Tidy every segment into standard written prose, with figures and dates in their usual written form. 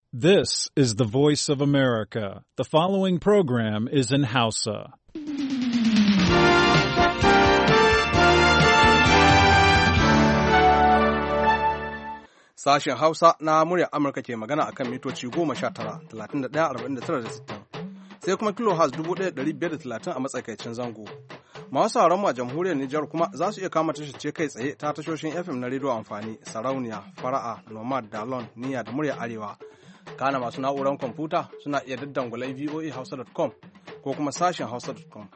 This is the voice of America. The following program is in Hausa. Sashen Hausa na muryar Amurka ke magana akan mitoci 19, 31, 49 da 60. Sai kuma kilohertz 1530 a matsakaicin zango. Masu sauran a jamhuriyar Nijar kuma za su iya kama tashar kai tsaye ta tashoshin FM na rediyo amfani, Sarauniya, Fara'a, Nomad, Dalon, Niyya da muryar Arewa. Kana masu na'urar kwamfuta suna iya daddangulai voahausa.com ko kuma sashen hausa.com.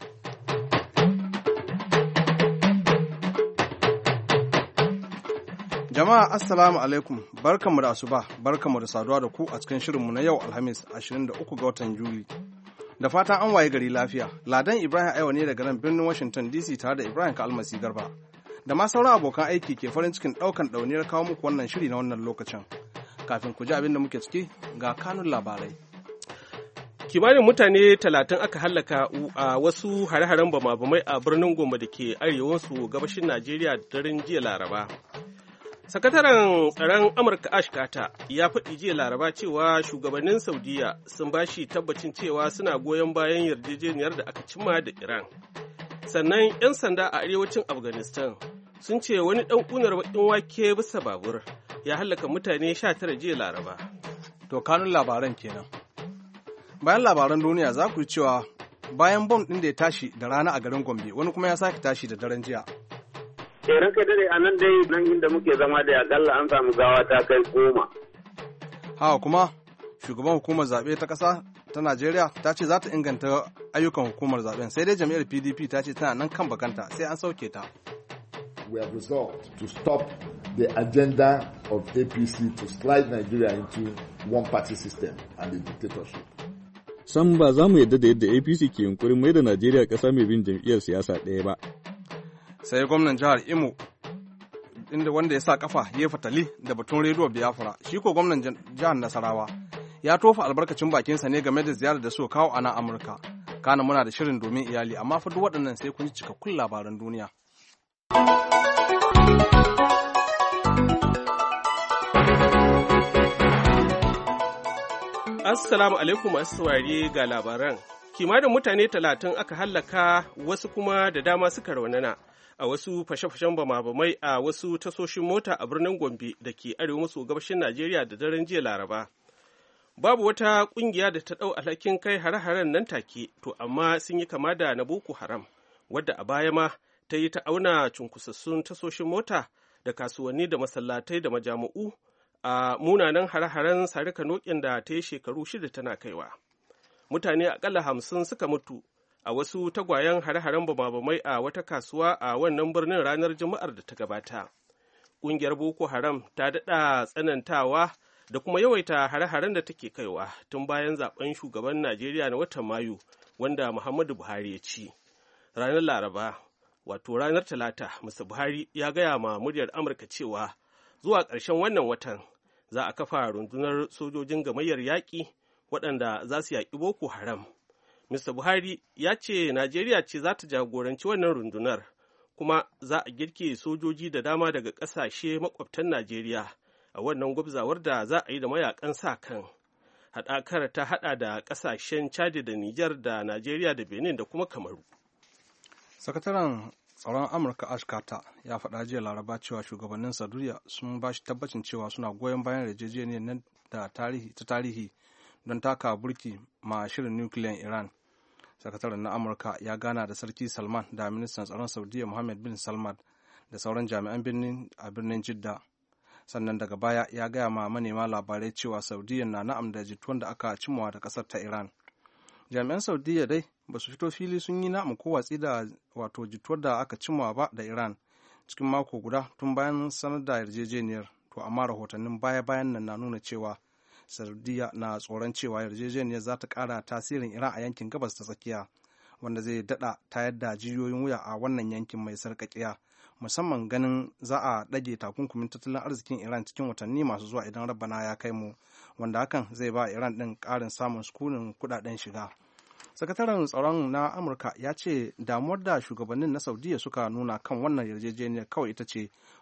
Jama'a assalamu alaikum, barkanmu da asuba, barkanmu da saduwa da ku a cikin shirinmu na yau Alhamis 23 ga watan Juli. Da fatan an waye gari lafiya, Ladan Ibrahim Aiwa ne daga nan birnin Washington DC tare da Ibrahim Kalmasi Garba. Da ma sauran abokan aiki ke farin cikin ɗaukan ɗauniyar kawo muku wannan shiri na wannan lokacin. Kafin ku ji abin da muke ciki ga kanun labarai. Kimanin mutane 30 aka hallaka a wasu hare-haren bama-bamai a birnin Gombe da ke arewansu gabashin Najeriya da daren jiya Laraba. Sakataren tsaron Amurka Ash Carter ya faɗi jiya Laraba cewa shugabannin Saudiya sun ba shi tabbacin cewa suna goyon bayan yarjejeniyar da aka cimma da Iran. Sannan 'yan sanda a arewacin Afghanistan sun ce wani ɗan ƙunar baƙin wake bisa babur ya hallaka mutane 19 jiya Laraba. To kanun labaran kenan. Bayan labaran duniya za ku yi cewa bayan bom ɗin da ya tashi da rana a garin Gombe wani kuma ya sake tashi da daren jiya. Ran kai dare a nan dai nan inda muke zama da akalla an samu gawa ta kai 10. Haka kuma shugaban hukumar zaɓe ta ƙasa ta Najeriya ta ce za ta inganta ayyukan hukumar zaɓen sai dai jam'iyyar PDP ta ce tana nan kan bakanta sai an sauke ta. We have resolved to stop the agenda of APC to slide Nigeria into one-party system and a dictatorship. Sam ba za mu yadda da yadda APC ke yunkurin mai da Najeriya ƙasa mai bin jam'iyyar siyasa ɗaya ba. Sai gwamnan jihar Imo inda wanda ya sa kafa ya fatali da batun rediyo Biafra, shi ko gwamnan jihar Nasarawa ya tofa albarkacin bakinsa ne game da ziyarar da suka kawo a nan Amurka. Kana muna da shirin domin iyali, amma fa duk waɗannan sai kun ji cikakkun labaran duniya. Assalamu alaikum masu saurari ga labaran. Kimanin mutane 30 aka hallaka wasu kuma da dama suka raunana a wasu fashe-fashen bama-bamai a wasu tasoshin mota a birnin Gombe da ke arewa maso gabashin Najeriya da daren jiya Laraba. Babu wata ƙungiya da ta ɗau alhakin kai hare-haren nan take, to amma sun yi kama da na Boko Haram, wadda a baya ma ta yi ta auna cunkusassun tasoshin mota da kasuwanni da masallatai da majami'u a munanan hare-haren sarika nokin da ta yi shekaru 6 tana kaiwa. Mutane akalla 50 suka mutu a wasu tagwayen hare-haren bama-bamai a wata kasuwa a wannan birnin ranar Juma'ar da ta gabata. Ƙungiyar Boko Haram ta daɗa tsanantawa da kuma yawaita hare-haren da take kaiwa tun bayan zaben shugaban Najeriya na watan Mayu wanda Muhammadu Buhari ya ci. Ranar Laraba, wato ranar Talata, Mr. Buhari ya gaya ma muryar Amurka cewa zuwa ƙarshen wannan watan za a kafa rundunar sojojin gamayyar yaƙi waɗanda za su yaƙi Boko Haram. Mr. Buhari ya ce Najeriya ce za ta jagoranci wannan rundunar, kuma za a girke sojoji da dama daga ƙasashe makwabtan Najeriya a wannan gwabzawar da za a yi da mayakan sa kan. Haɗakar ta haɗa da ƙasashen Chad da Nijar da Najeriya da Benin da kuma Kamaru. Sakataren tsaron Amurka Ash Carter ya faɗa jiya Laraba cewa shugabannin Saudiya sun ba shi tabbacin cewa suna goyon bayan yarjejeniyar nan da tarihi don taka burki ma shirin nukiliyan Iran. Sakataren na Amurka ya gana da Sarki Salman da ministan tsaron Saudiya Mohammed bin Salman da sauran jami'an a birnin Jidda. Sannan daga baya ya gaya ma manema labarai cewa Saudiya na na'am da jituwan da aka cimmawa da ƙasar ta Iran. Jami'an Saudiya dai ba su fito fili sun yi na'am ko watsi da wato jituwar da aka cimmawa ba da Iran cikin mako guda tun bayan sanar da yarjejeniyar, to amma rahotannin baya-bayan nan na nuna cewa Saudiya na tsoron cewa yarjejeniyar za ta ƙara tasirin Iran a yankin gabas ta tsakiya, wanda zai daɗa tayar da jijiyoyin wuya a wannan yankin mai sarƙaƙiya, musamman ganin za a ɗage takunkumin tattalin arzikin Iran cikin watanni masu zuwa idan Rabbana ya kai mu, wanda hakan zai ba Iran ɗin ƙarin samun sukunin kuɗaɗen shiga. Sakataren tsaron na Amurka ya ce damuwar da shugabannin na Saudiya suka nuna kan wannan yarjejeniyar kawai ita ce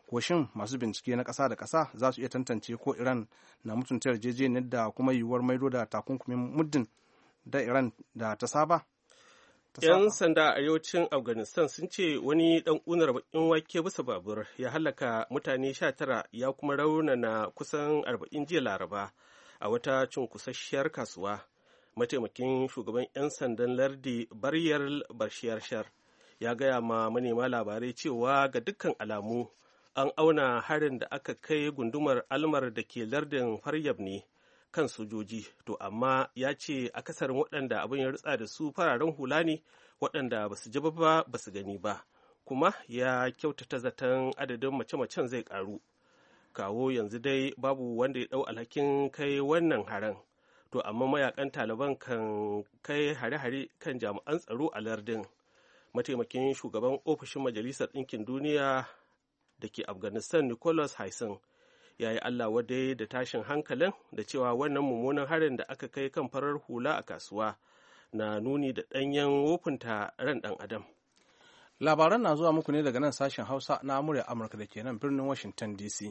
ko shin masu bincike na ƙasa da ƙasa za su iya tantance ko Iran na mutunta yarjejeniyar da kuma yiwuwar maido da takunkumin muddin da Iran da ta saba? 'Yan sanda a arewacin Afghanistan sun ce wani ɗan ƙunar baƙin wake bisa babur ya halaka mutane 19 ya kuma raunana kusan 40 jiya Laraba a wata cunkusasshiyar kasuwa. Mataimakin shugaban 'yan sandan lardi Baryar Bashiyar ya gaya ma manema labarai cewa ga dukkan alamu an auna harin da aka kai gundumar Almar da ke lardin Faryab ne kan sojoji, to amma ya ce akasarin waɗanda abin ya rutsa da su fararen hula ne waɗanda ba su ji ba ba su gani ba, kuma ya kyautata zaton adadin mace-macen zai ƙaru. Kawo yanzu dai babu wanda ya ɗau alhakin kai wannan harin, to amma mayakan Taliban kan kai hare-hare kan jami'an tsaro a lardin. Mataimakin shugaban ofishin Majalisar Ɗinkin Duniya da ke Afghanistan Nicholas Hayson ya yi Allah wadai da tashin hankalin da cewa wannan mummunan harin da aka kai kan farar hula a kasuwa na nuni da ɗanyen wofinta ran ɗan adam. Labaran na zuwa muku ne daga nan sashen Hausa na Amurka da ke nan birnin Washington DC.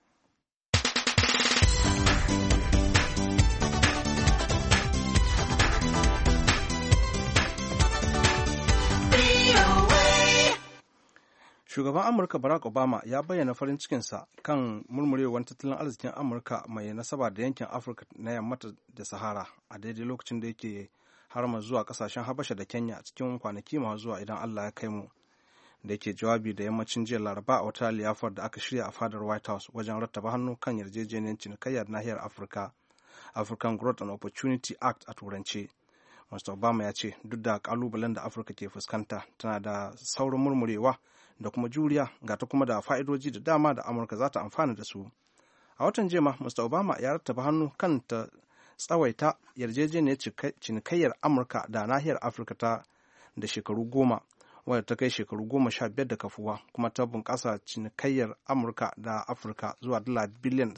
Shugaban Amurka Barack Obama ya bayyana farin cikinsa kan murmurewar tattalin arzikin Amurka mai nasaba da yankin Afirka na yammata da Sahara a daidai lokacin da yake harama zuwa kasashen Habasha da Kenya cikin kwanaki masu zuwa idan Allah ya kai mu. Da yake jawabi da yammacin jiya Laraba a wata liyafar da aka shirya a fadar White House wajen rattaba hannu kan yarjejeniyar cinikayyar nahiyar Afirka, African Growth and Opportunity Act a turance. Mr. Obama ya ce duk da kalubalen da Afirka ke fuskanta tana da saurin murmurewa da kuma juriya ga ta kuma da fa'idoji da dama da Amurka za ta amfana da su. A watan jema, Mr. Obama ya rattaba hannu kan ta tsawaita yarjejeniyar cinikayyar Amurka da nahiyar Afirka ta da shekaru 10, wadda ta kai shekaru 15 da kafuwa, kuma ta bunƙasa cinikayyar Amurka da Afirka zuwa $73 biliyan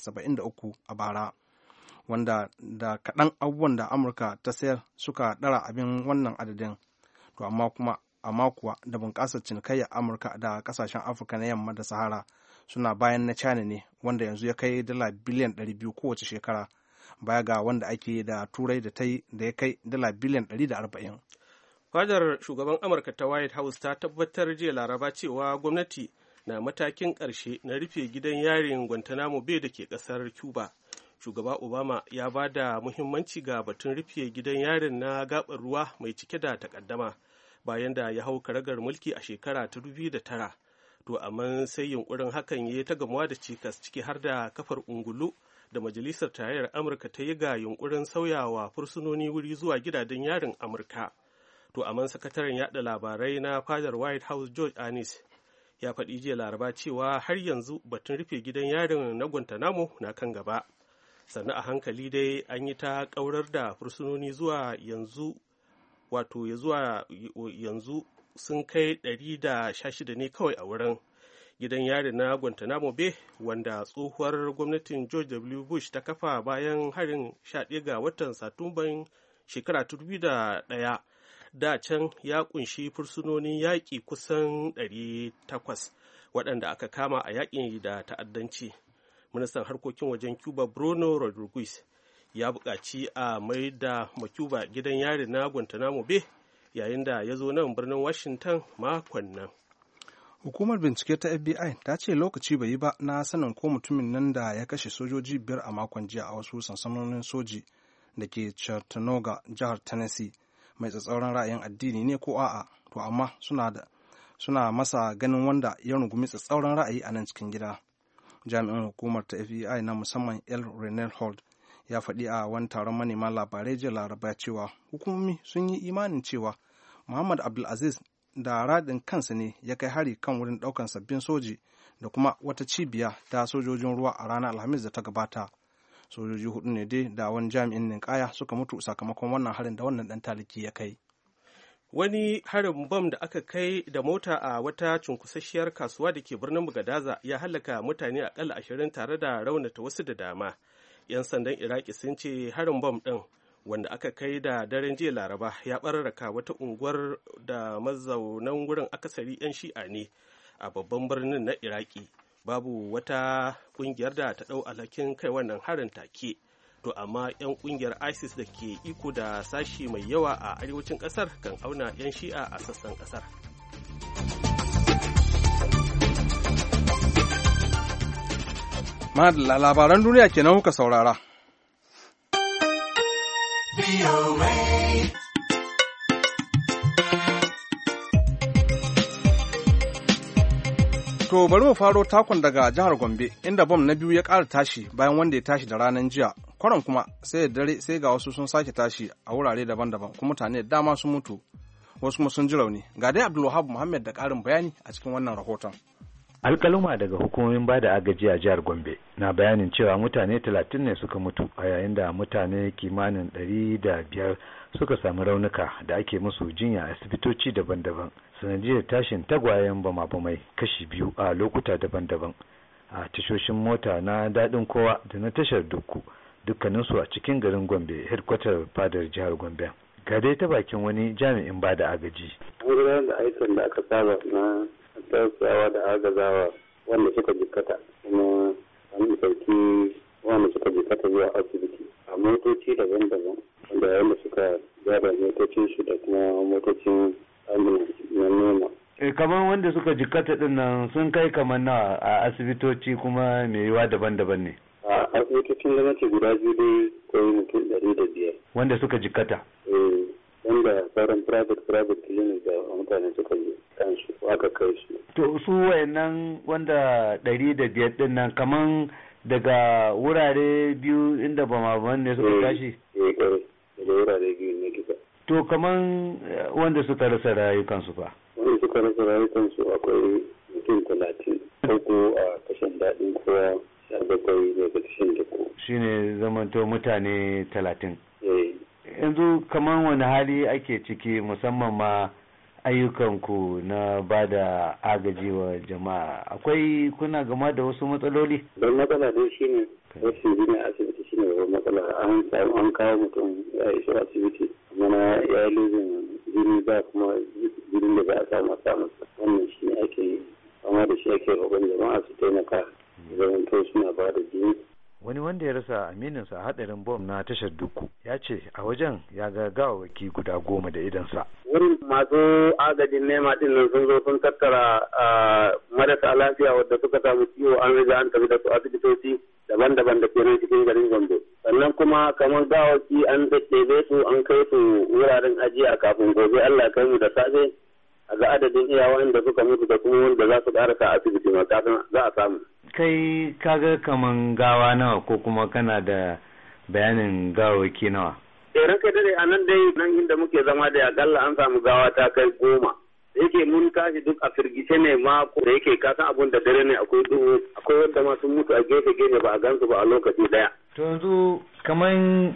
a bara, wanda da kaɗan abubuwan da Amurka ta sayar suka ɗara abin wannan adadin. To amma kuwa da bunƙasar cinikayyar Amurka da ƙasashen Afirka na yamma da Sahara suna bayan na China ne, wanda yanzu ya kai $200 biliyan kowace shekara, baya ga wanda ake da Turai da ya kai $140 biliyan. Fadar shugaban Amurka ta White House ta tabbatar jiya Laraba cewa gwamnati na matakin ƙarshe na rufe gidan yarin Guantanamo Bay da ke ƙasar Cuba. Shugaba Obama ya ba da muhimmanci ga batun rufe gidan yarin na gaɓar ruwa mai cike da takaddama bayan da ya hau karagar mulki a shekara ta 2009. To amma sai yunkurin hakan ya ta gamuwa da cikas, ciki har da kafar ungulu da Majalisar Tarayyar Amurka ta yi ga yunkurin sauyawa fursunoni wuri zuwa gidajen yarin Amurka. To amma sakataren yada labarai na fadar White House George Annis ya faɗi jiya Laraba cewa har yanzu batun rufe gidan yarin na Guantanamo na kan gaba. Sannan a hankali dai an yi ta ƙaurar da fursunoni zuwa yanzu, wato ya zuwa yanzu sun kai 116 ne kawai a wurin. Gidan yari na Guantanamo Bay, wanda tsohuwar gwamnatin George W. Bush ta kafa bayan harin 11 ga watan Satumban shekara 2001, da can ya kunshi fursunonin yaƙi kusan 800 waɗanda aka kama a yaƙin da ta'addanci. Ministan harkokin wajen Cuba Bruno Rodriguez ya buƙaci a mai da Cuba gidan yari na Guantanamo Bay yayin da ya zo nan birnin Washington makon nan. Hukumar bincike ta FBI ta ce lokaci bai yi ba na sanin ko mutumin nan da ya kashe sojoji 5 a makon jiya a wasu sansanonin soji da ke Chattanooga, jihar Tennessee, mai tsatsauran ra'ayin addini ne ko a'a, to amma suna masa ganin wanda ya rungumi tsatsauran ra'ayi a nan cikin gida. Jami'in hukumar ta FBI na musamman L. Renel Holt ya faɗi a wani taron manema labarai jiya Laraba cewa hukumomi sun yi imanin cewa Muhammad Abdulaziz da radin kansa ne ya kai hari kan wurin ɗaukan sabbin soji da kuma wata cibiya ta sojojin ruwa a ranar Alhamis da ta gabata. Sojoji 4 ne dai da wani jami'in ninkaya suka mutu sakamakon wannan harin da wannan ɗan taliki ya kai. Wani harin bam da aka kai da mota a wata cunkusasshiyar kasuwa da ke birnin Bagadaza ya halaka mutane akalla 20 tare da raunata wasu da dama. 'Yan sandan Iraki sun ce harin bam ɗin, wanda aka kai da daren jiya Laraba, ya ɓararraka wata unguwar da mazaunan wurin akasari 'yan shi'a ne a babban birnin na Iraki, babu wata ƙungiyar da ta ɗau alhakin kai wannan harin take. To amma 'yan ƙungiyar ISIS da ke iko da sashi mai yawa a arewacin ƙasar kan auna 'yan shi'a a sassan ƙasar. Madalla, labaran duniya kenan kuka saurara. To bari mu faro takon daga jihar Gombe inda bom na biyu ya ƙara tashi bayan wanda ya tashi da ranar jiya. Kwaron kuma sai da dare sai ga wasu sun sake tashi a wurare daban-daban kuma mutane da dama sun mutu wasu kuma sun ji rauni. Ga dai Abdulwahab Muhammad da ƙarin bayani a cikin wannan rahoton. Alƙaluma daga hukumomin bada agaji a jihar Gombe na bayanin cewa mutane 30 ne suka mutu a yayin da mutane kimanin 105 suka samu raunuka da ake musu jinya a asibitoci daban-daban sanadiyar tashin tagwayen bama-bamai kashi biyu a lokuta daban-daban a tashoshin mota na daɗin kowa da na tashar dukku dukkaninsu a cikin garin Gombe headquarter fadar jihar Gombe. Ga dai ta bakin wani jami'in bada agaji. Wurin da aikin da aka saba na tausayawa da agazawa wanda suka jikkata kuma an ɗauki wanda suka jikkata zuwa asibiti a motoci daban-daban wanda yayin da suka gyara motocin su da kuma motocin ambulance na noma. Kamar wanda suka jikkata din nan sun kai kamar nawa a asibitoci kuma mai yiwa daban-daban ne. A asibitocin gwamnati guda biyu dai koyi mutum 105. Wanda suka jikkata? Wanda sauran private clinic da mutane suka yi kansu aka kai su. To su wayannan wanda 105 din nan kaman daga wurare biyu inda ba ne suka tashi? Daga wurare biyu ne duka. To kaman wanda suka rasa rayukansu fa? Wanda suka rasa rayukansu akwai mutum 30 farko a kashin daɗin kowa 17 daga kashin da ko. Shine zamanto mutane 30. Yanzu kamar wani hali ake ciki musamman ma ayyukanku na ba da agaji wa jama'a akwai kuna gama da wasu matsaloli? Don matsala dai shi ne rashin jini a asibiti shi ne babban matsala an kawo mutum ya iso asibiti amma ya yi lozin jini ba kuma jini da za a samu wannan shi ne ake yi amma da shi ake roƙon jama'a su taimaka zaman to suna ba da jini. Wani wanda ya rasa amininsa a hadarin bom na tashar Dukku ya ce a wajen ya ga gawawaki guda 10 da idansa. Wurin masu agajin nema din nan sun zo sun tattara marasa lafiya wadda suka samu ciwo an riga an tafi da su asibitoci daban-daban da ke nan cikin garin Gombe. Sannan kuma kamar gawaki an ɗebe su an kai su wuraren ajiya kafin gobe Allah ya kai mu da safe a ga adadin iyawan da suka mutu da kuma wanda za su ƙarasa asibiti ma kafin za a samu. Kai kaga kaman gawa nawa ko kuma kana da bayanin gawaki nawa? Ranka dare a nan dai nan inda muke zama da akalla an samu gawa ta kai 10. Da yake mun tashi duk a firgice ne ma da yake kasan abun da dare ne akwai duhu akwai wanda ma sun mutu a gefe-gefe ba a gansu ba a lokaci daya. To yanzu kaman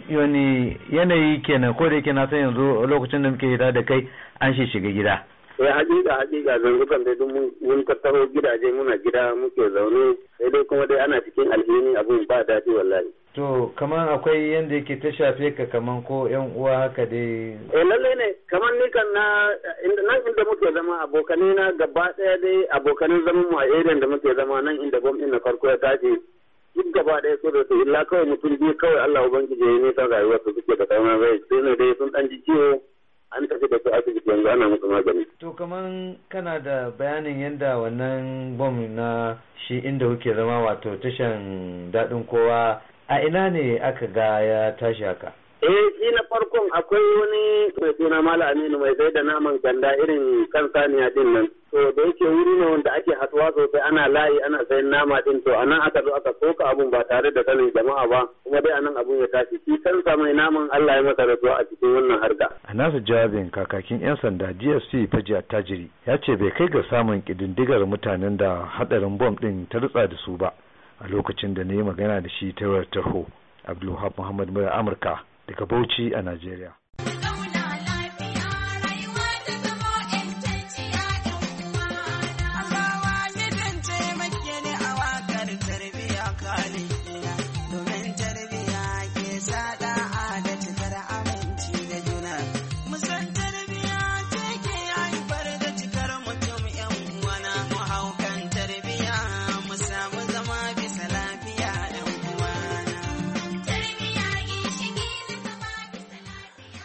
yanayi kenan ko da yake na san yanzu lokacin da muke hita da kai an shiga gida. Hakika yanzu kan dai mun tattaro gidaje muna gida muke zaune sai dai kuma dai ana cikin alhini abin ba daɗi wallahi. To kamar akwai yanda yake ta shafe ka kaman ko yan uwa haka dai. Lalle ne kamar ni kan nan inda muke zama abokanai na gaba ɗaya dai abokanin zaman mu a area da muke zama nan inda bom ɗin na farko ya tashi duk gaba ɗaya so da su illa kawai mutum biyu kawai Allah ubangiji ya yi nisan rayuwar su suke da kaunar rai sai ne dai sun ɗan ji ciwo an tafi da su asibiti yanzu ana musu magani. To kaman kana da bayanin yadda wannan bom na shi inda kuke zama wato tashan daɗin kowa a ina ne aka ga ya tashi haka? Shi na farkon akwai wani mai suna Malam Aminu mai sai da naman ganda irin kan saniya din nan. To da yake wuri ne wanda ake hatuwa sosai ana layi ana sayan nama din to anan aka zo aka soka abun ba tare da sanin jama'a ba kuma dai anan abun ya tashi shi kansa mai naman Allah ya masa rasuwa a cikin wannan harka. A nasa jawabin kakakin 'yan sanda DSP Faji Attajiri ya ce bai kai ga samun kididdigar mutanen da hadarin bom din ta rutsa da su ba a lokacin da na yi magana da shi ta wayar tarho. Abdulwahab Muhammad Mura Amurka daga Bauchi a Najeriya.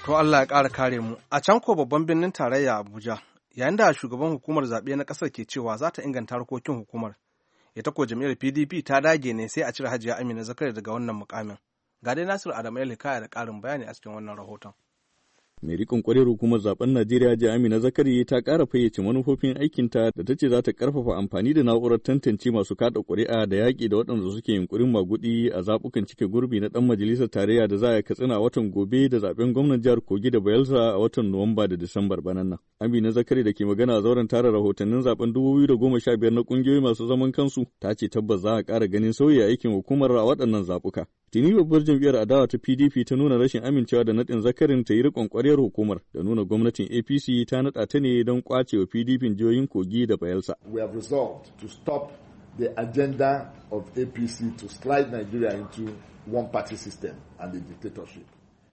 To Allah ya ƙara kare mu. A can ko babban birnin tarayya Abuja, yayin da shugaban hukumar zaɓe na ƙasar ke cewa za ta inganta harkokin hukumar, ita ko jam'iyyar PDP ta dage ne sai a cire Hajiya Amina Zakari daga wannan mukamin. Ga dai Nasiru Adamu Elikaya da ƙarin bayani a cikin wannan rahoton. Mai rikon kwarar hukumar zaben Najeriya Hajiya Amina Zakari ta ƙara fayyace manufofin aikinta da ta ce za ta ƙarfafa amfani da na'urar tantance masu kaɗa ƙuri'a da yaƙi da waɗanda suke yunƙurin maguɗi a zaɓukan cike gurbi na ɗan majalisar tarayya da za a Katsina a watan gobe da zaɓen gwamnan jihar Kogi da Bayelsa a watan Nuwamba da Disambar banan nan. Amina Zakari da ke magana a zauren tara rahotannin zaben 2015 na ƙungiyoyi masu zaman kansu ta ce tabbas za a ƙara ganin sauyi aikin hukumar a waɗannan zaɓuka. Tuni babbar jam'iyyar adawa ta PDP ta nuna rashin amincewa da naɗin Zakarin ta yi riƙon ƙwariyar hukumar da nuna gwamnatin APC ta naɗa ta ne don ƙwacewa PDP jihohin Kogi da Bayelsa. We have resolved to stop the agenda of APC to slide Nigeria into one-party system and a dictatorship.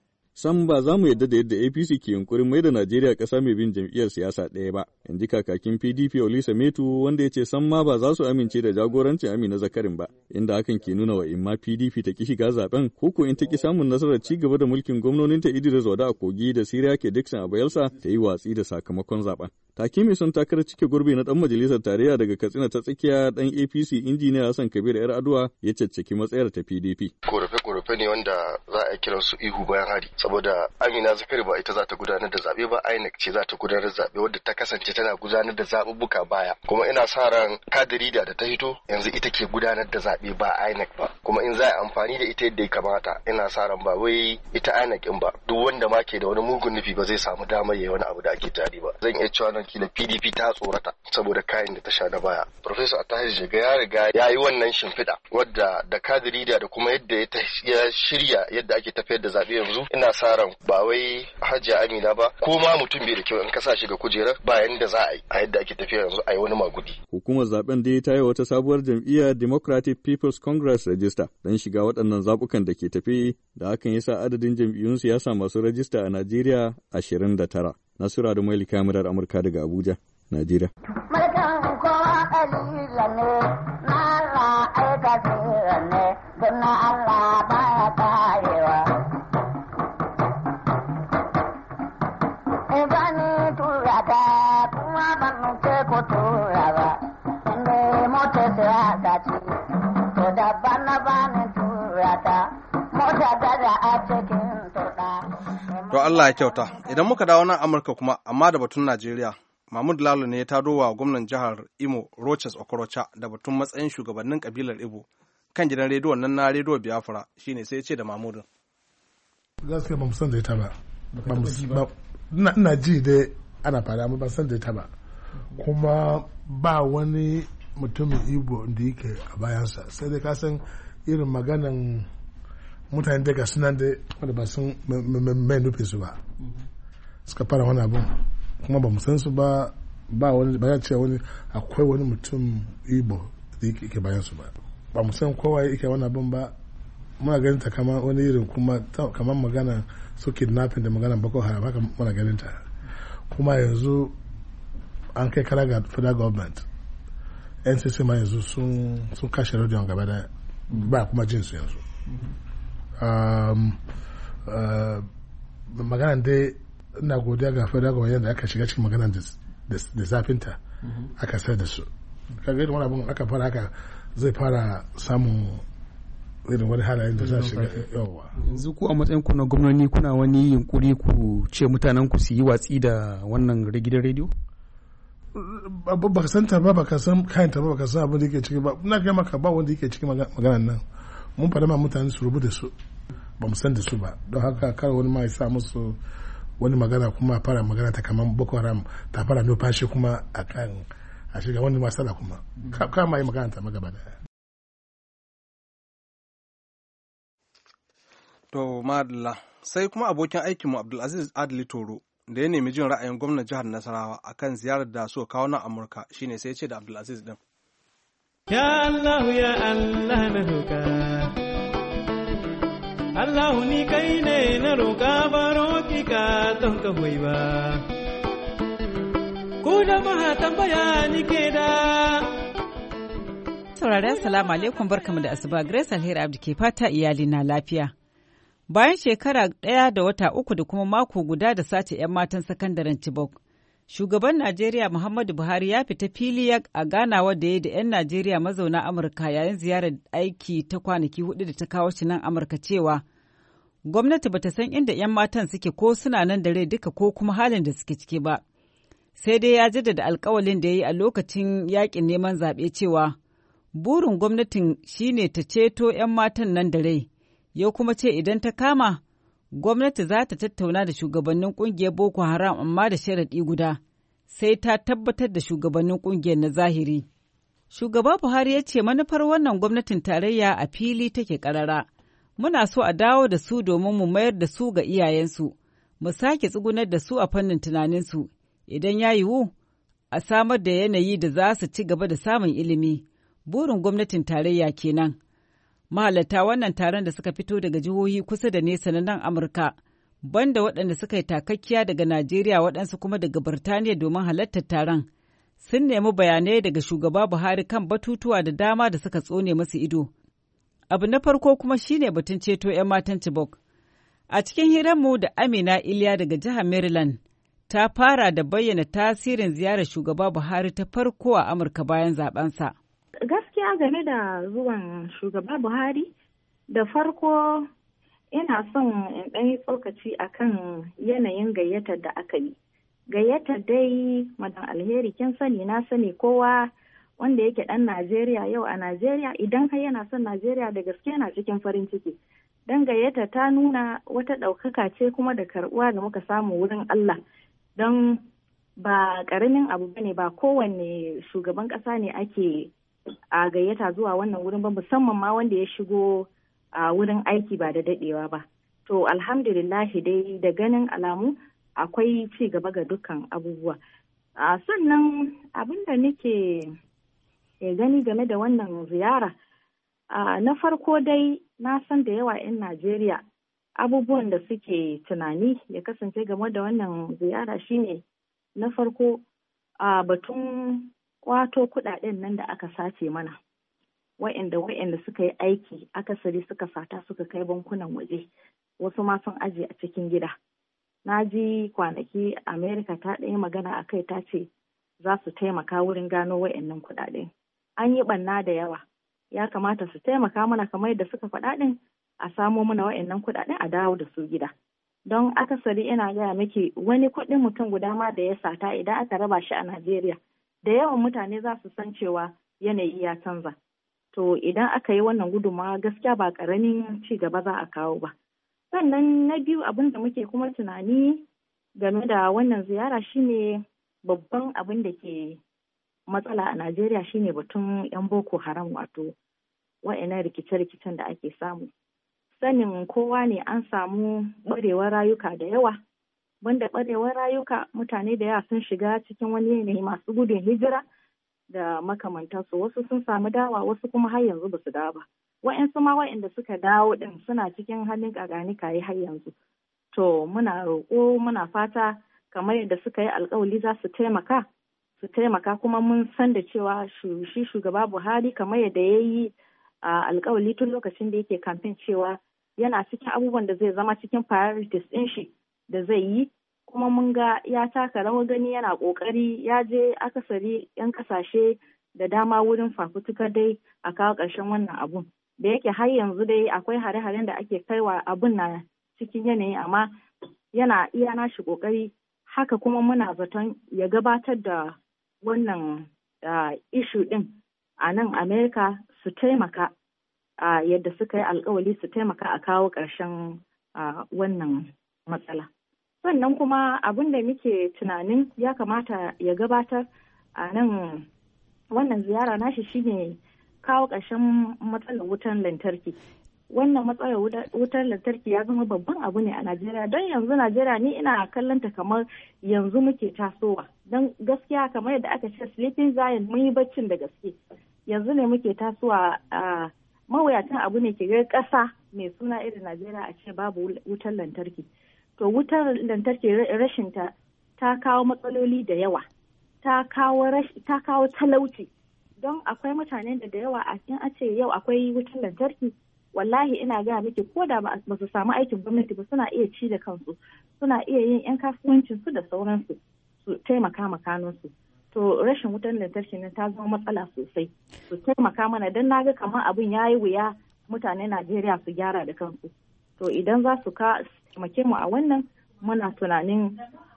Sam ba za mu yadda da yadda APC ke yunkurin mai da Najeriya ƙasa mai bin jam'iyyar siyasa ɗaya ba, in ji kakakin PDP Olisa Metu wanda ya ce sam ma ba za su amince da jagorancin Amina Zakarin ba, inda hakan ke nuna wa imma PDP ta ki shiga zaben ko in ta ki samun nasarar ci gaba da mulkin gwamnoninta Idris Wada a Kogi da Siriya ke Dixon a Bayelsa ta yi watsi da sakamakon zaben. Take mai son takarar cike gurbi na ɗan majalisar tarayya daga Katsina ta tsakiya ɗan APC injiniya Hassan Kabir Yar'adua ya caccaki matsayar ta PDP. Korafe ne wanda za a kira su ihu bayan hari. Saboda Amina Zakari ba ita za ta gudanar da zaɓe ba, INEC ce za ta gudanar da zaɓe wadda ta kasance tana gudanar da zaɓuɓɓuka baya. Kuma ina sa ran kadirida da ta hito yanzu ita ke gudanar da zaɓe ba INEC ba. Kuma in za a amfani da ita yadda ya kamata ina sa ran ba wai ita INEC in ba. Duk wanda ma ke da wani mugun nufi ba zai samu damar yayi wani abu da ake tari ba. Zan iya cewa nan kila PDP ta tsorata saboda kayan da ta sha na baya. Professor Attahir Jega ya riga ya yi wannan shimfiɗa wadda da kadirida da kuma yadda ya shirya yadda ake tafiyar da zaɓe yanzu ina sa ran ba wai Hajiya Amina ba ko ma mutum bai da kyau in ka sa shi ga kujerar ba yanda za a yi a yadda ake tafiya yanzu a yi wani magudi. Hukumar zaben dai ta yi wata sabuwar jam'iyyar Democratic People's Congress Register don shiga waɗannan zaɓukan da ke tafi da hakan yasa adadin jam'iyyun siyasa masu rajista a Najeriya 29. Nasura da Maili kamarar Amurka daga Abuja, Najeriya. Mulkin kowa ƙalilan ne, na aikata ne, don na Allah baya karewa. Ibani tura ta kuma ban ce ko tura ba, inda mota siyasa ce, to daban na bani tura ta, mota gaza a cikin turɗa. To Allah ya kyauta, idan muka dawo nan Amurka kuma, amma da batun Najeriya, Mahmud Lalo ne ya tado wa gwamnan jihar Imo Rochas Okorocha da batun matsayin shugabannin kabilar Igbo kan gidan rediyon nan na rediyo Biafra shine sai ya ce da Mahmudin. Gaskiya ba mu san da ita ba. Ina ji dai ana fara amma ban san da ita ba. Kuma ba wani mutumin Igbo da yake a bayansa sai dai ka san irin maganan mutane daga sunan da wanda ba sun mai nufi su ba. Suka fara wani abun. Kuma ba mu san su ba wani ba ya ce wani akwai wani mutum Igbo da yake bayan su ba mu san kowa yake wani abin ba muna ganin ta kama wani irin kuma kamar magana su kidnapping da magana Boko Haram haka muna ganin ta kuma yanzu an kai kara ga federal government NCC ma yanzu sun kashe rediyon gaba da ba kuma jin su yanzu magana dai ina godiya ga federal government da aka shiga cikin magana da zafinta aka sai da su kaga irin wani abun aka fara haka zai fara samun irin wani halayen da za shiga yawa yanzu ku a matsayin ku na gwamnati kuna wani yunkuri ku ce mutanen ku su yi watsi da wannan gidan rediyo ba ka san ta ba ka san kayan ta ba ka san abin da yake ciki ba ina ga maka ba wanda yake cikin maganan nan mun fara ma mutane su rubuta su ba mu san da su ba don haka kar wani ma ya sa musu wani magana kuma fara magana ta kamar Boko Haram ta fara numfashi kuma a shiga wani matsala kuma kama yi magana ta magaba da to madalla sai kuma abokin aikinmu Abdulaziz Adli Toro da ya nemi jin ra'ayin gwamnan jihar Nasarawa akan ziyarar da suka kawo nan Amurka shine sai ya ce da Abdulaziz din ya Allah na roka Allah ni kai ne na roƙa baro ki ka don ka hoyi ba. Ku jama'a tambaya ni ke da. Sauraren salamu alaikum barkamu da asuba Grace Alheri Abdi ke fata iyali na lafiya. Bayan shekara 1 da wata 3 da kuma mako guda da sace 'yan matan sakandaren Chibok, shugaban Najeriya Muhammadu Buhari ya fita fili a ganawa da ya da 'yan Najeriya mazauna Amurka yayin ziyarar aiki ta kwanaki 4 da ta kawo shi nan Amurka cewa gwamnati bata san inda 'yan matan suke ko suna nan da rai duka ko kuma halin da suke ciki ba. Sai dai ya jaddada alkawalin da ya yi a lokacin yakin neman zaɓe cewa burin gwamnatin shine ta ceto 'yan matan nan da rai. Ya kuma ce idan ta kama, gwamnati za ta tattauna da shugabannin ƙungiyar Boko Haram amma da sharaɗi guda, sai ta tabbatar da shugabannin ƙungiyar na zahiri. Shugaba Buhari ya ce manufar wannan gwamnatin tarayya a fili take ƙarara. Muna so a dawo da su domin mu mayar da su ga iyayensu, mu sake tsugunar da su a fannin tunaninsu, idan ya yiwu, a samar da yanayi da za su ci gaba da samun ilimi. Burin gwamnatin tarayya kenan. Mahalarta wannan taron da suka fito daga jihohi kusa da nesa na nan Amurka, banda waɗanda suka yi takakkiya daga Najeriya waɗansu kuma daga Birtaniya domin halartar taron, sun nemi bayanai daga shugaba Buhari kan batutuwa da dama da suka tsone masu ido. Abu na farko kuma shine batun ceto 'yan matan Chibok. A cikin hiranmu da Amina Iliya daga jihar Maryland, ta fara da bayyana tasirin ziyarar shugaba Buhari ta farko a Amurka bayan zabensa. Gaskiya game da zuwan shugaba Buhari, da farko ina son in ɗan yi tsokaci akan yanayin gayyatar da aka yi. Gayyatar dai madan alheri kin sani na sani kowa wanda yake ɗan Najeriya yau a Najeriya idan har yana son Najeriya da gaske yana cikin farin ciki. Dan gayyata ta nuna wata ɗaukaka ce kuma da karɓuwa da muka samu wurin Allah. Don ba ƙaramin abu bane, ba kowanne shugaban ƙasa ne ake a gayyata zuwa wannan wurin ba, musamman ma wanda ya shigo a wurin aiki ba da daɗewa ba. To alhamdulillahi dai da ganin alamu akwai ci gaba ga dukkan abubuwa. Sannan abin da nake gani game da wannan ziyara, na farko dai na san da yawa 'yan Najeriya abubuwan da suke tunani ya kasance game da wannan ziyara shine na farko batun kwato kudaden nan da aka sace mana, wa'anda suka yi aiki akasari suka sata suka kai bankunan waje, wasu ma sun aje a cikin gida. Na ji kwanaki Amerika ta ɗaya magana a kai, ta ce za su taimaka wurin gano wa'annan kudaden. An yi ɓanna da yawa, ya kamata su taimaka mana kamar yadda suka faɗa ɗin, a samo mana wa'annan kudaden a dawo da su gida. Don akasari ina gaya miki wani kuɗin mutum guda ma da ya sata idan aka raba shi a Najeriya, da yawan mutane za su san cewa yanayi ya canza. To idan aka yi wannan gudunmawa gaskiya ba ƙaramin ci gaba za a kawo ba. Sannan na biyu abin da muke kuma tunani game da wannan ziyara shine babban abin da ke matsala a Najeriya shine batun 'yan Boko Haram, wato wa'annan rikice-rikicen da ake samu. Sanin kowa ne an samu ɓarewar rayuka da yawa. Banda ɓarewar rayuka, mutane da yawa sun shiga cikin wani yanayi, masu gudun hijira da makamantansu. Wasu sun samu dawa, wasu kuma har yanzu ba su dawo ba. Wa'yansu ma wa'yanda suka dawo ɗin suna cikin halin ƙaƙanikayi har yanzu. To muna roƙo, muna fata kamar yadda suka yi alƙawari za su taimaka kuma mun san da cewa shi shugaba Buhari kamar yadda ya yi alƙawari tun lokacin da yake kamfen cewa yana cikin abubuwan da zai zama cikin priorities ɗin shi da zai yi, kuma mun ga ya taka rawar gani, yana ƙoƙari, ya je akasari 'yan ƙasashe da dama wurin fafutukar dai a kawo ƙarshen wannan abun. Da yake har yanzu dai akwai hare-haren da ake kaiwa abun na cikin yanayi, amma yana iya nashi ƙoƙari. Haka kuma muna zaton ya gabatar da wannan issue ɗin a nan Amerika, su taimaka yadda suka yi alƙawari, su taimaka a kawo ƙarshen wannan matsala. Sannan kuma abin da muke tunanin ya kamata ya gabatar a nan wannan ziyara nashi shine kawo ƙarshen matsalar wutar lantarki. Wannan matsalar wutar lantarki ya zama babban abu ne a Najeriya, don yanzu Najeriya ni ina kallonta kamar yanzu muke tasowa. Don gaskiya kamar yadda aka ce sleeping giant, mun yi baccin da gaske. Yanzu ne muke tasowa, mawuyacin abu ne ke ga ƙasa mai suna irin Najeriya a ce babu wutar lantarki. To wutar lantarki rashinta ta kawo matsaloli da yawa, ta kawo talauci. Don akwai mutanen da yawa a cikin a ce yau akwai wutar lantarki, wallahi ina gaya miki ko da ba su samu aikin gwamnati ba suna iya ci da kansu, suna iya yin 'yan kasuwancin su da sauransu su taimaka ma kanunsu. To rashin wutar lantarki ne ta zama matsala sosai, su taimaka mana don naga kamar abin ya yi wuya mutanen Najeriya su gyara da kansu. To idan za su taimake mu a wannan, muna tunanin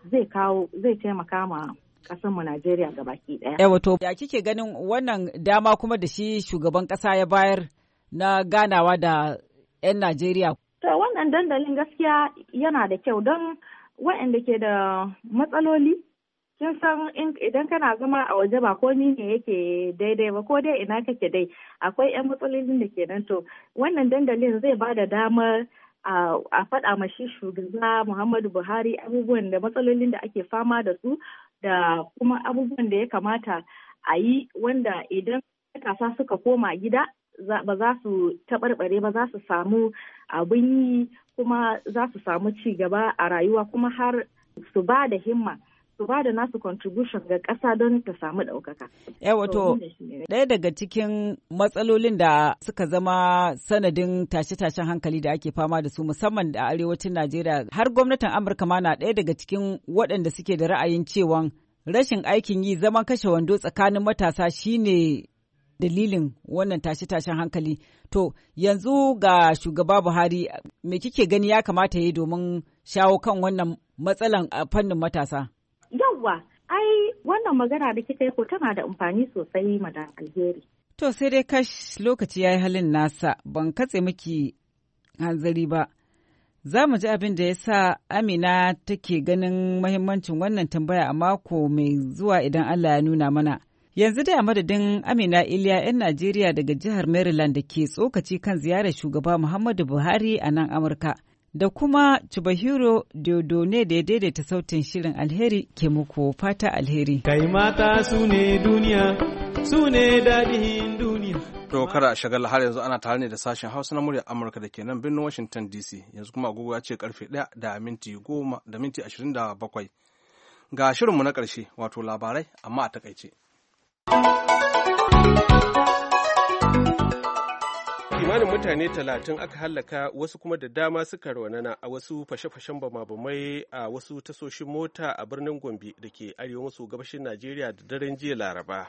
zai taimaka ma mu Najeriya gabaki daya. Wato ya kike ganin wannan dama kuma da shi shugaban kasa ya bayar na ganawa da 'yan Najeriya? To wannan dandalin gaskiya yana da kyau don waɗanda ke da matsaloli, kin san idan kana zama a waje ba komi ne yake daidai ba, ko dai ina kake dai akwai 'yan matsalolin da ke nan. To wannan dandalin zai ba da damar a faɗa ma shi shugaba Muhammadu Buhari abubuwan da matsalolin da ake fama da su da kuma abubuwan da ya kamata a yi, wanda idan matasa suka koma gida ba za su taɓarɓare ba, za su samu abin yi kuma za su samu ci gaba a rayuwa, kuma har su ba da himma, su ba da nasu contribution ga ƙasa don ta samu ɗaukaka. Wato ɗaya daga cikin matsalolin da suka zama sanadin tashe-tashen hankali da ake fama da su musamman da arewacin Najeriya, har gwamnatin Amurka ma na ɗaya daga cikin waɗanda suke da ra'ayin cewa rashin aikin yi, zaman kashe wando tsakanin matasa shine dalilin wannan tashe-tashen hankali. To yanzu ga shugaba Buhari, me kike gani ya kamata ya yi domin shawo kan wannan matsalan a fannin matasa? Yawwa, ai wannan magana da kika yi ko tana da amfani sosai, Madan Alheri. To sai dai kash lokaci ya yi halin nasa, ban katse miki hanzari ba. Za mu ji abin da ya sa Amina take ganin mahimmancin wannan tambaya a mako mai zuwa idan Allah ya nuna mana. Yanzu dai a madadin Amina Iliya 'yan Najeriya daga jihar Maryland da ke tsokaci kan ziyarar shugaba Muhammadu Buhari a nan Amurka. Da kuma Chubahiro Diodone da ya daidaita sautin shirin, alheri ke muku fata alheri. Kai mata su ne duniya, su ne daɗin duniya. To kada a shagala, har yanzu ana tare ne da sashen Hausa na muryar Amurka da ke nan birnin Washington DC. Yanzu kuma agogo ya ce karfe 1 da minti 10 da minti 27. Ga shirinmu na ƙarshe, wato labarai amma a takaice. Kimanin mutane 30 aka hallaka, wasu kuma da dama suka raunana a wasu fashe-fashen bama-bamai a wasu tasoshin mota a birnin Gombe da ke arewa maso gabashin Najeriya da daren jiya Laraba.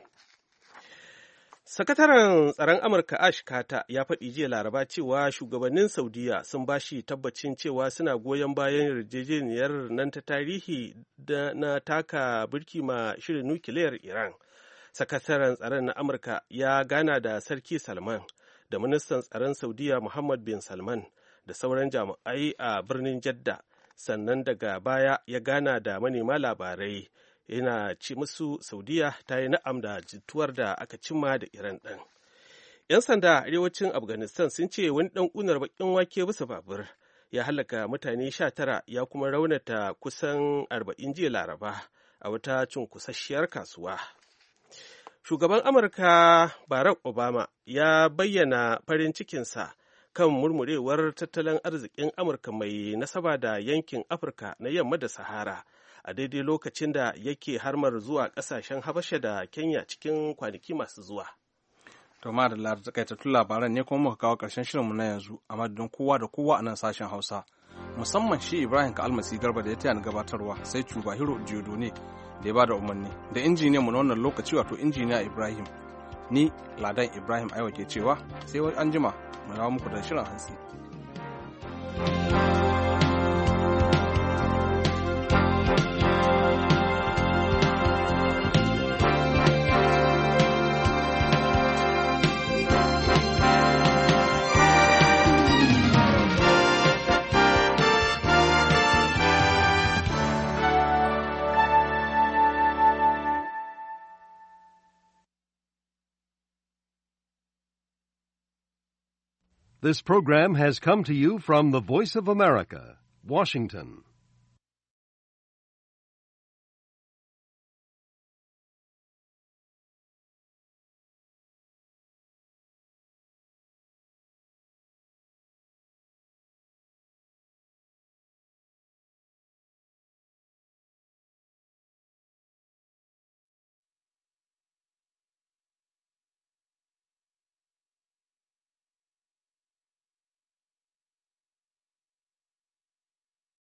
Sakataren tsaron Amurka Ash Carter ya faɗi jiya Laraba cewa shugabannin Saudiya sun ba shi tabbacin cewa suna goyon bayan yarjejeniyar nan ta tarihi na taka birki ma shirin nukiliyar Iran. Sakataren tsaron na Amurka ya gana da Sarki Salman da ministan tsaron Saudiya Muhammad bin Salman da sauran jami'ai a birnin Jadda, sannan daga baya ya gana da manema labarai, yana ci musu Saudiya ta yi na'am da jituwar da aka cimma da Iran ɗin. 'Yan sanda a arewacin Afghanistan sun ce wani ɗan ƙunar baƙin wake bisa babur ya halaka mutane 19 ya kuma raunata kusan 40 jiya Laraba a wata cunkusasshiyar kasuwa. Shugaban Amurka Barack Obama ya bayyana farin cikinsa kan murmurewar tattalin arzikin Amurka mai nasaba da yankin Afirka na yamma da Sahara a daidai lokacin da yake harmar zuwa ƙasashen Habasha da Kenya cikin kwanaki masu zuwa. To ma da takaitattun labaran ne kuma muka kawo ƙarshen shirinmu na yanzu a madadin kowa da kowa a nan sashen Hausa, musamman shi Ibrahim Kalmasi Garba da ya taya ni gabatarwa, sai Chubahiro Diodone da ya ba da umarni, da injiniyanmu na wannan lokaci wato injiniya Ibrahim. Ni Ladan Ibrahim Aiwa ke cewa sai wani anjima mu dawo muku da shirin hantsi. This program has come to you from the Voice of America, Washington.